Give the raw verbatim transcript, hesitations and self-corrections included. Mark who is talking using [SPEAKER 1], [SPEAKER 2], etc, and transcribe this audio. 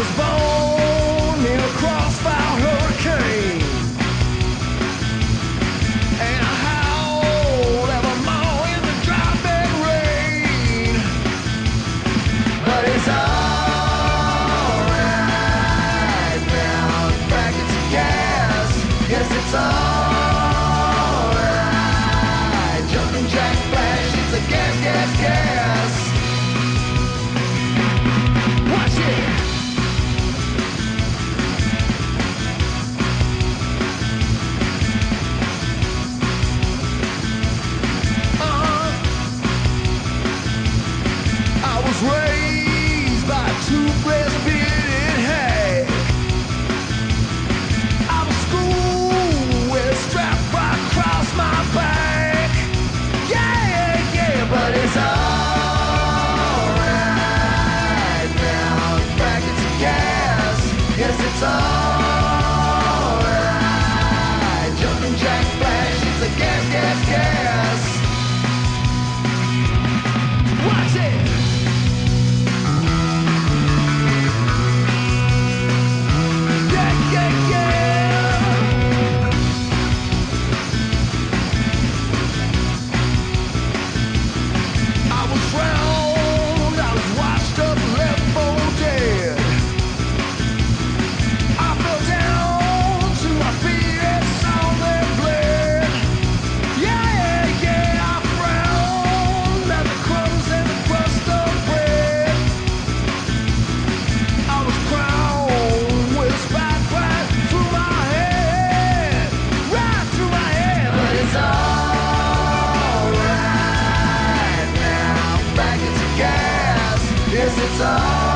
[SPEAKER 1] born in a crossfire hurricane, and I howled evermore in the driving rain. But it's alright now, brackets of gas. Yes, it's alright. Jumping jack flash, it's a gas, gas, gas. Watch it. I was raised by a two-breast bearded hag. I was schooled with a strap right across my back. Yeah, yeah, but it's alright now. Brackets of gas. Yes, it's alright. Jumping jack flash, it's a gas, gas, gas. Watch it. Yeah, yeah, yeah. I was drowned, I was washed up, left for dead. I fell down to my feet and saw them bled. Yeah, yeah, I frowned at the crumbs and the crust of bread. I was crowned with a spike right through my head, right through my head. But it's alright now, brackets of gas. Yes, it's alright.